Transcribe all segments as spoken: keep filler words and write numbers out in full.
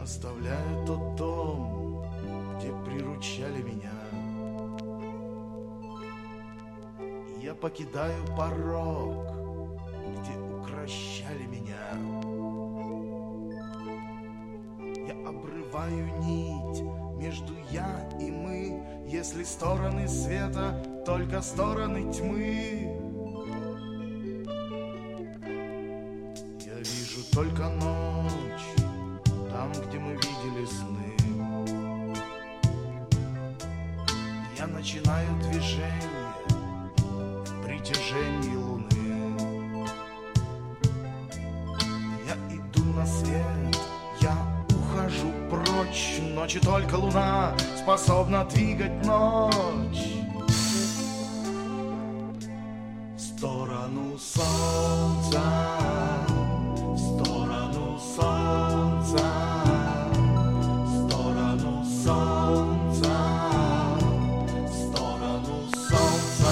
Оставляю тот дом, где приручали меня. Я покидаю порог, где укращали меня. Я обрываю нить между я и мы, если стороны света только стороны тьмы. Я вижу только ночь там, где мы видели сны. Я начинаю движение в притяжении луны. Я иду на свет, я ухожу прочь. Ночи только луна способна двигать ночь в сторону солнца, в сторону солнца, в сторону солнца, в сторону солнца.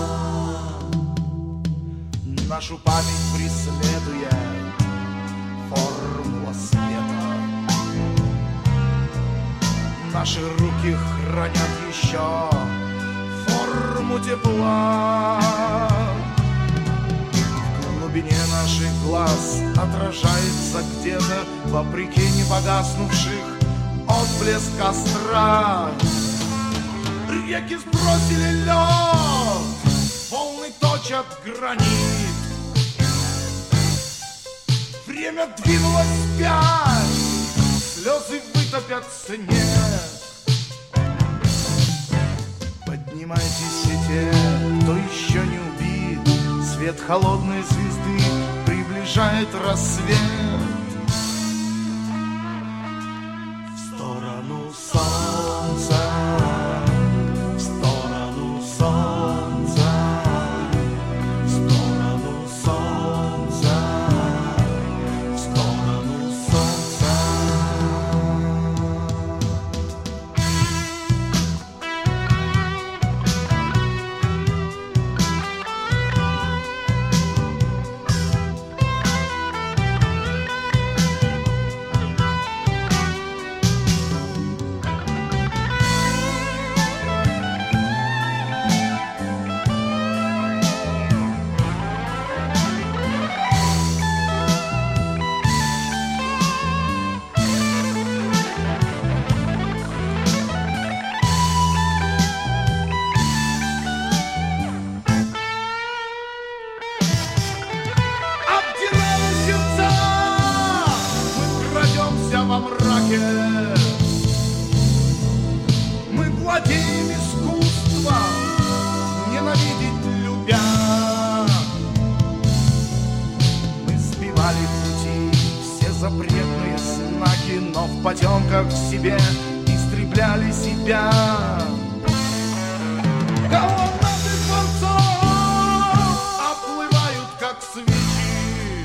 Нашу память преследует формула света. Наши руки хранят еще форму тепла. В глубине наших глаз отражается где-то, вопреки непогаснувших, отблеск костра. Реки сбросили лед, волны точат гранит. Время двинулось вспять, слезы вытопят снег. Поднимайтесь все те, кто еще не убит. Свет холодной звезды приближает рассвет. В сторону солнца, в сторону солнца, в сторону солнца, в сторону солнца. Во мраке мы владеем искусством ненавидеть любя. Мы сбивали пути все запретные знаки, но в потемках в себе истребляли себя. Колоннады дворцов оплывают, как свечи,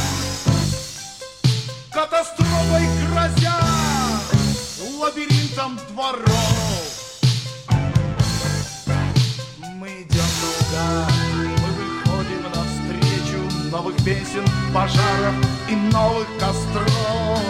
катастрофой грозя лабиринтом дворов. Мы идем наугад, мы выходим навстречу новых песен, пожаров и новых костров.